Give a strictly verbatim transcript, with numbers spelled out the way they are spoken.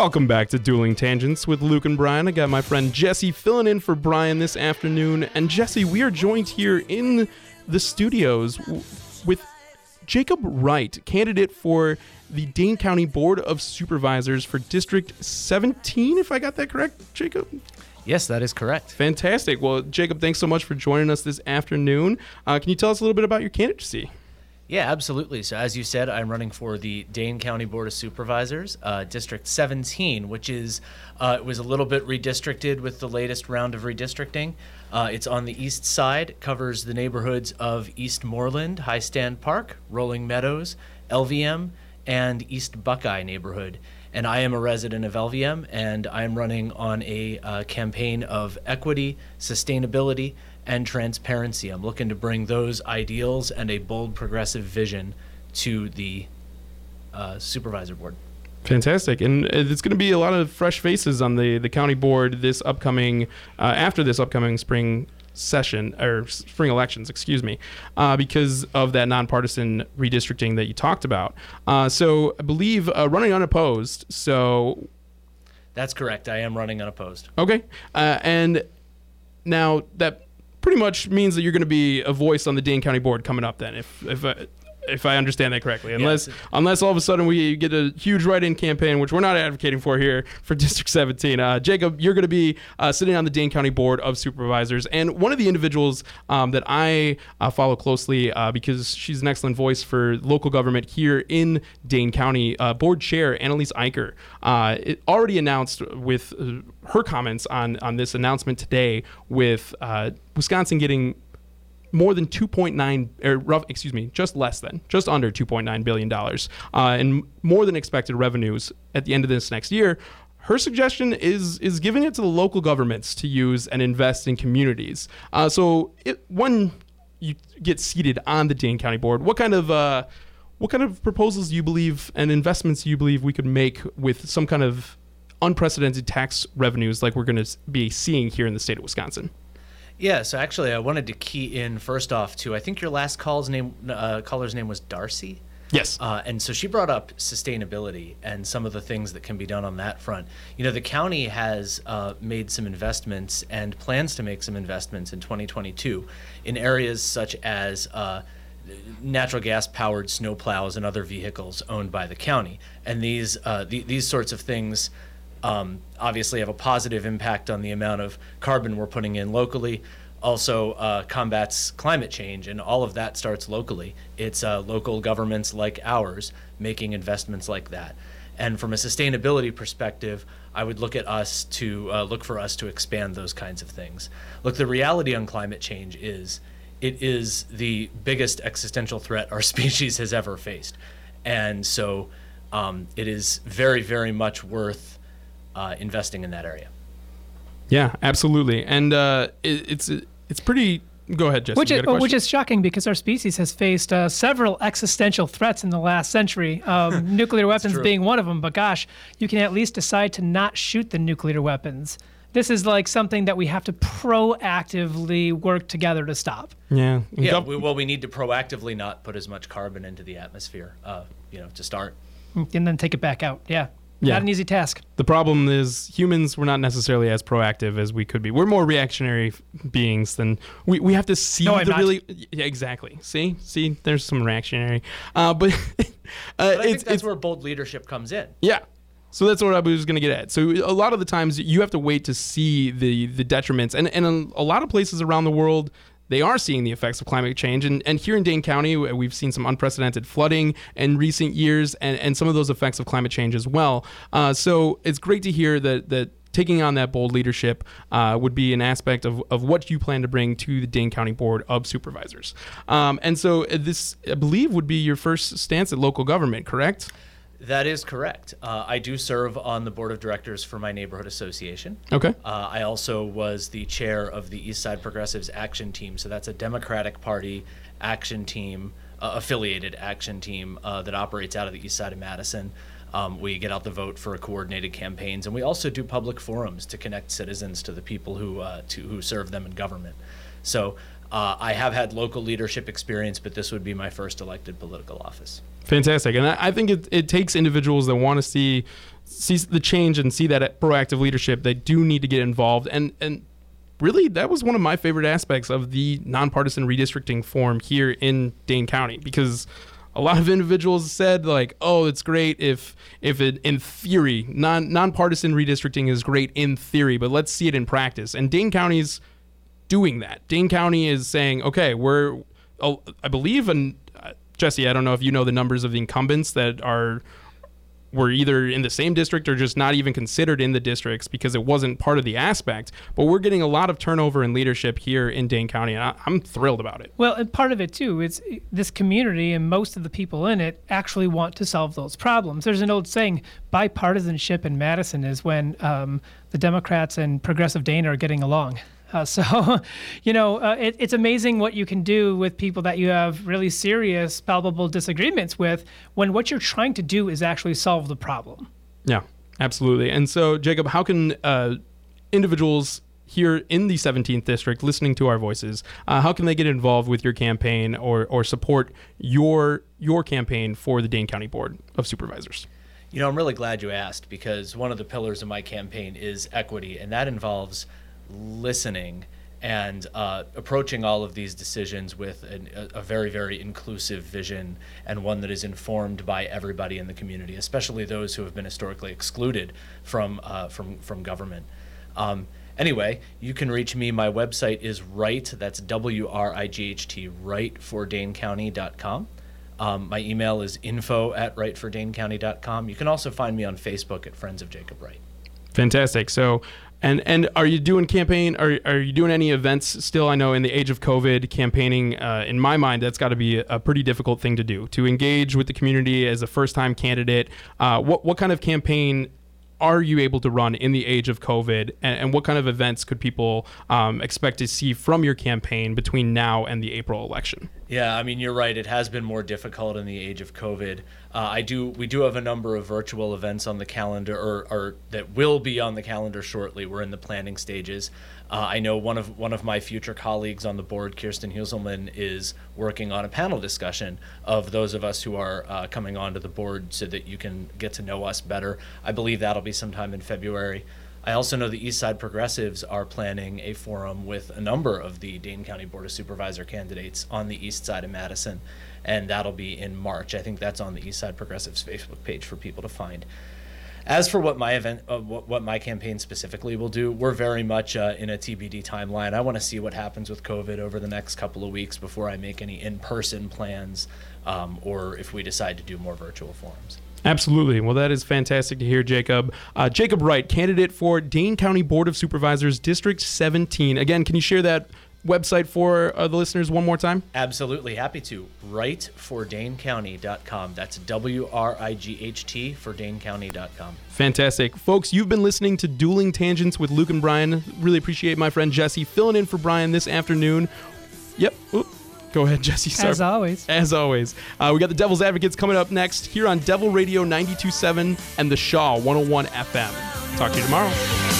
Welcome back to Dueling Tangents with Luke and Brian. I got my friend Jesse filling in for Brian this afternoon. And Jesse, we are joined here in the studios w- with Jacob Wright, candidate for the Dane County Board of Supervisors for District seventeen, if I got that correct, Jacob? Yes, that is correct. Fantastic. Well, Jacob, thanks so much for joining us this afternoon. Uh, can you tell us a little bit about your candidacy? Yeah, absolutely. So as you said, I'm running for the Dane County Board of Supervisors, uh, District seventeen, which is, uh, it was a little bit redistricted with the latest round of redistricting. Uh, it's on the east side, covers the neighborhoods of Eastmoreland, High Stand Park, Rolling Meadows, L V M, and East Buckeye neighborhood. And I am a resident of L V M, and I am running on a uh, campaign of equity, sustainability, and transparency. I'm looking to bring those ideals and a bold progressive vision to the uh, supervisor board. Fantastic. And it's going to be a lot of fresh faces on the, the county board this upcoming, uh, after this upcoming spring session, or spring elections, excuse me, uh, because of that nonpartisan redistricting that you talked about. Uh, so I believe uh, running unopposed. So that's correct. I am running unopposed. Okay. Uh, and now that pretty much means that you're going to be a voice on the Dane County Board coming up then, if if I, if I understand that correctly. Unless yes. unless all of a sudden we get a huge write-in campaign, which we're not advocating for here for District seventeen. Uh, Jacob, you're going to be uh, sitting on the Dane County Board of Supervisors. And one of the individuals um, that I uh, follow closely uh, because she's an excellent voice for local government here in Dane County, uh, Board Chair Annalise Eicher, uh, it already announced with uh, her comments on, on this announcement today with uh, Wisconsin getting more than two point nine, or rough, excuse me, just less than, just under two point nine billion dollars, uh, and more than expected revenues at the end of this next year. Her suggestion is is giving it to the local governments to use and invest in communities. Uh, so it, when you get seated on the Dane County Board, what kind of uh, what kind of proposals do you believe and investments do you believe we could make with some kind of unprecedented tax revenues like we're going to be seeing here in the state of Wisconsin? Yeah, so actually I wanted to key in first off to, I think your last call's name, uh, caller's name was Darcy. Yes. Uh, and so she brought up sustainability and some of the things that can be done on that front. You know, the county has uh, made some investments and plans to make some investments in twenty twenty-two in areas such as uh, natural gas powered snowplows and other vehicles owned by the county. And these uh, th- these sorts of things Um, obviously have a positive impact on the amount of carbon we're putting in locally, also uh, combats climate change, and all of that starts locally. It's uh, local governments like ours making investments like that. And from a sustainability perspective, I would look at us to uh, look for us to expand those kinds of things. Look, the reality on climate change is it is the biggest existential threat our species has ever faced. And so um, it is very, very much worth Uh, investing in that area. Yeah, absolutely, and uh, it, it's it's pretty. Go ahead, Jesse. Which is, which is shocking because our species has faced uh, several existential threats in the last century. Um, nuclear weapons being one of them. But gosh, you can at least decide to not shoot the nuclear weapons. This is like something that we have to proactively work together to stop. Yeah. Yeah. We, well, we need to proactively not put as much carbon into the atmosphere. Uh, you know, to start. And then take it back out. Yeah. Yeah. Not an easy task. The problem is humans, we're not necessarily as proactive as we could be. We're more reactionary beings than we, we have to see no, the I'm not. really. Yeah, exactly. See, see, there's some reactionary. Uh, but uh, but I it's, think that's it's, where bold leadership comes in. Yeah. So that's what I was going to get at. So a lot of the times you have to wait to see the, the detriments. And, and in a lot of places around the world, they are seeing the effects of climate change. And, and here in Dane County, we've seen some unprecedented flooding in recent years and, and some of those effects of climate change as well. Uh, so it's great to hear that that taking on that bold leadership uh, would be an aspect of, of what you plan to bring to the Dane County Board of Supervisors. Um, and so this, I believe, would be your first stance at local government, correct? That is correct. Uh, I do serve on the board of directors for my neighborhood association. Okay. Uh, I also was the chair of the East Side Progressives Action Team. So that's a Democratic Party action team, uh, affiliated action team uh, that operates out of the East Side of Madison. Um, we get out the vote for coordinated campaigns, and we also do public forums to connect citizens to the people who uh, to who serve them in government. So uh, I have had local leadership experience, but this would be my first elected political office. Fantastic. And I, I think it, it takes individuals that want to see see the change and see that proactive leadership, they do need to get involved. And and really, that was one of my favorite aspects of the nonpartisan redistricting forum here in Dane County, because a lot of individuals said, like, oh, it's great if if it in theory, non nonpartisan redistricting is great in theory, but let's see it in practice. And Dane County's doing that. Dane County is saying, okay, we're, oh, I believe, and uh, Jesse, I don't know if you know the numbers of the incumbents that are were either in the same district or just not even considered in the districts because it wasn't part of the aspect. But we're getting a lot of turnover in leadership here in Dane County, and I, I'm thrilled about it. Well, and part of it, too, is this community and most of the people in it actually want to solve those problems. There's an old saying, bipartisanship in Madison is when um, the Democrats and progressive Dane are getting along. Uh, so, you know, uh, it, it's amazing what you can do with people that you have really serious, palpable disagreements with when what you're trying to do is actually solve the problem. Yeah, absolutely. And so, Jacob, how can uh, individuals here in the seventeenth district listening to our voices, uh, how can they get involved with your campaign or, or support your your campaign for the Dane County Board of Supervisors? You know, I'm really glad you asked, because one of the pillars of my campaign is equity, and that involves listening and uh, approaching all of these decisions with an, a, a very, very inclusive vision, and one that is informed by everybody in the community, especially those who have been historically excluded from uh, from from government. Um, anyway, you can reach me. My website is Wright. That's W R I G H T. Wright for Dane County dot com. Um, my email is info at Wright for Dane County dot com. You can also find me on Facebook at Friends of Jacob Wright. Fantastic. So. And and are you doing campaign? Are are you doing any events still? I know in the age of COVID, campaigning, uh, in my mind, that's got to be a pretty difficult thing to do, to engage with the community as a first-time candidate. Uh, what what kind of campaign are you able to run in the age of COVID, and, and what kind of events could people um, expect to see from your campaign between now and the April election? Yeah, I mean, you're right. It has been more difficult in the age of COVID. Uh, I do. We do have a number of virtual events on the calendar, or, or that will be on the calendar shortly. We're in the planning stages. Uh, I know one of one of my future colleagues on the board, Kirsten Huselman, is working on a panel discussion of those of us who are uh, coming onto the board, so that you can get to know us better. I believe that'll be sometime in February. I also know the Eastside Progressives are planning a forum with a number of the Dane County Board of Supervisor candidates on the east side of Madison, and that'll be in March. I think that's on the Eastside Progressives Facebook page for people to find. As for what my event, uh, what, what my campaign specifically will do, we're very much uh, in a T B D timeline. I want to see what happens with COVID over the next couple of weeks before I make any in-person plans, um, or if we decide to do more virtual forums. Absolutely. Well, that is fantastic to hear, Jacob. Uh, Jacob Wright, candidate for Dane County Board of Supervisors, District seventeen. Again, can you share that website for uh, the listeners one more time? Absolutely. Happy to. Wright for Dane County dot com. That's W R I G H T for Dane County dot com. Fantastic. Folks, you've been listening to Dueling Tangents with Luke and Brian. Really appreciate my friend Jesse filling in for Brian this afternoon. Yep. Oop. Go ahead, Jesse. Sorry. As always. As always. Uh, we got the Devil's Advocates coming up next here on Devil Radio ninety-two point seven and the Shaw one oh one F M. Talk to you tomorrow.